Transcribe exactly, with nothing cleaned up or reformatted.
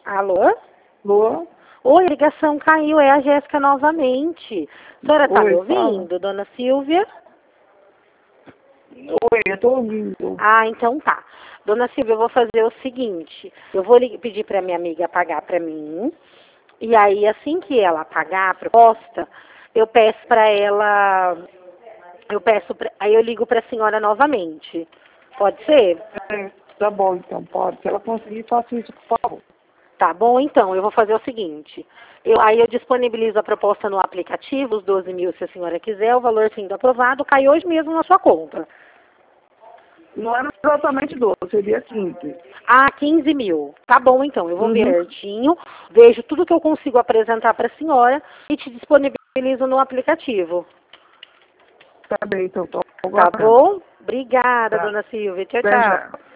Alô? Alô? Oi, a ligação caiu, é a Jéssica novamente. A senhora está me Oi, ouvindo, fala. dona Silvia? Oi, eu tô ouvindo. Ah, então tá. Dona Silvia, eu vou fazer o seguinte, eu vou li- pedir para minha amiga pagar para mim, e aí assim que ela pagar a proposta, eu peço para ela, eu peço, pra, aí eu ligo para a senhora novamente. Pode ser? É, tá bom, então, pode. Se ela conseguir, faça isso, por favor. Tá bom, então, eu vou fazer o seguinte. Eu, aí eu disponibilizo a proposta no aplicativo, os doze mil, se a senhora quiser, o valor sendo aprovado, cai hoje mesmo na sua conta. Não era exatamente doze, seria quinze. Ah, quinze mil. Tá bom, então, eu vou ver Uhum. certinho, vejo tudo que eu consigo apresentar para a senhora e te disponibilizo no aplicativo. Tá bem, então, tô Tá aguardando. bom? Obrigada, Tá. dona Silvia. Tchau, Até tchau. já.